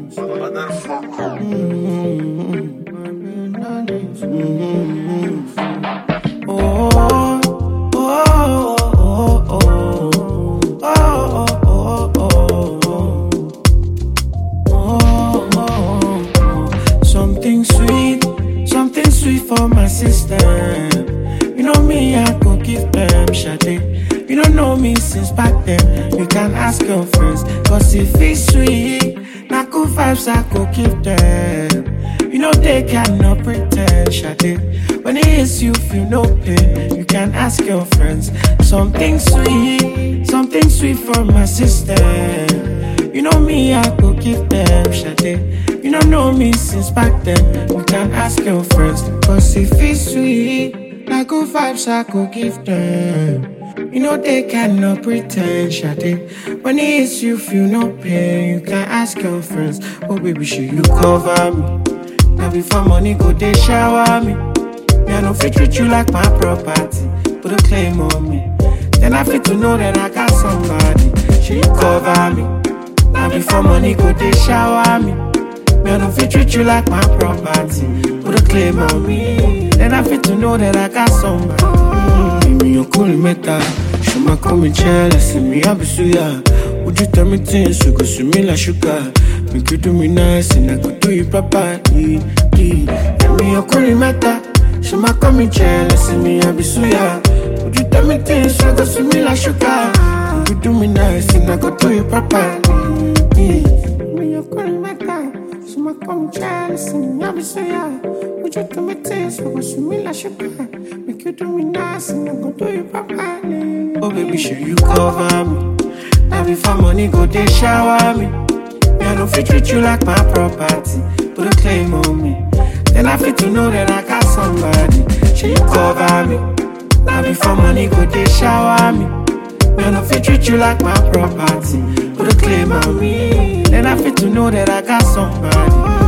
Something sweet for my system. You know me, I go give them Sade. You don't know me since back then. You can ask your friends, cause if it's sweet, na good vibes I go give them. You know they cannot pretend Sade. When it hits you, feel no pain. You can ask your friends. Something sweet for my system. You know me, I go give them Sade. You don't know me since back then. You can ask your friends. Cause if it's sweet, na good vibes I go give them. You know they cannot pretend Sade. When it hits you, feel no pain. You can ask your friends. Oh baby, should you cover me? Now before money go, they shower me. Me, I don't fit treat you like my property. Put a claim on me. Then I fit to know that I got somebody. Should you cover me? Now before money go, they shower me. Me, I don't fit treat you like my property. Put a claim on me. Then I fit to know that I got somebody. Give me your cool metal. Show my coming jealous. See me, I be suya. Would you tell me things? You go see me like sugar. Make you do me nice and I go do you proper. Give me your cool metal. Show my coming jealous. See me, I be suya. Would you tell me things? You go see me like sugar. You do me nice and I go do you proper. Me your cool metal. So my come jealous and I be so yeah. Would you do me things? You go see me like sugar. Make you do me nice and I go do you proper. Oh baby, should you cover me? Now before money go, they shower me. Me, I don't fit treat you like my property. Put a claim on me. Then I fit to know that I got somebody. Should you cover me? Now before money go, they shower me. Me, I don't fit treat you like my property. Put a claim on me. Then I fit to know that I got somebody.